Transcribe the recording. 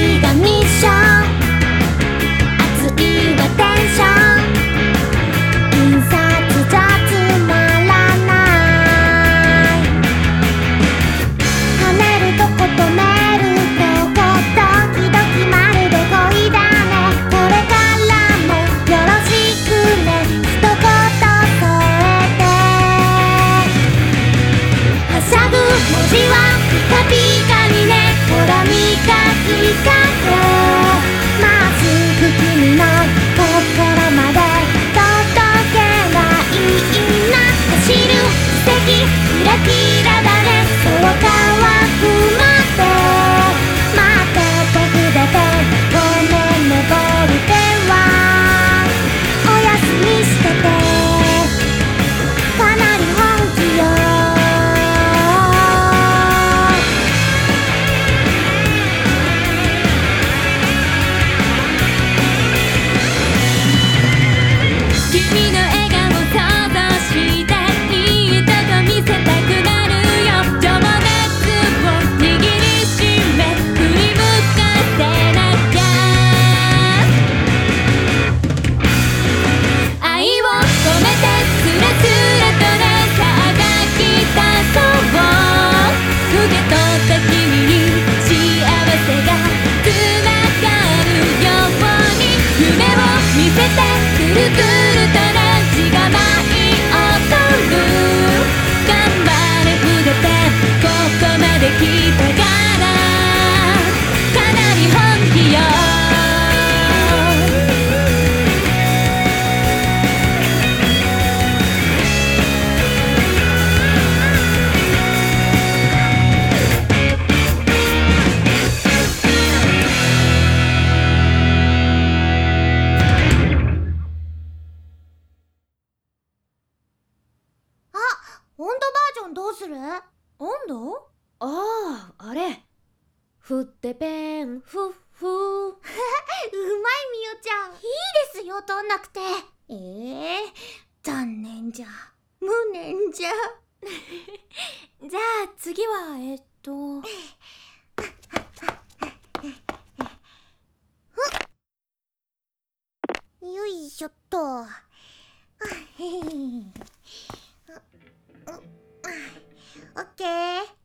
日がミッション、熱いはテンション、印刷じゃつまらない。跳ねるとこ止めるとこ、ドキドキまるで恋だね。これからもよろしくね、一言添えて。はしゃぐ文字はピカピカにね、ほら磨きかけ。まっすぐ君の心まで届けばいいな。走る奇跡キラキラだね、そう乾くまで待っててくれてごめんね、ボルテはおやすみしてて、かなり本気よ。君の笑顔想像していいとこ見せたくなるよ。情熱を握りしめ振り向かせなきゃ。愛を込めてスレスレとね、さあ書き出そう。受け取った君に幸せがつながるように、夢を見せてくるくるとね、血が舞い踊る。頑張れ筆ペン、ここまで来たからかなり本気よ。あ、温度バージョンどうする？ 温度？ああ、あれ。ふってぺん、ふっふ。 うまいみよちゃん。いいですよ、取んなくて。残念じゃ。無念じゃ。 じゃあ次はよいしょっと。オッケー。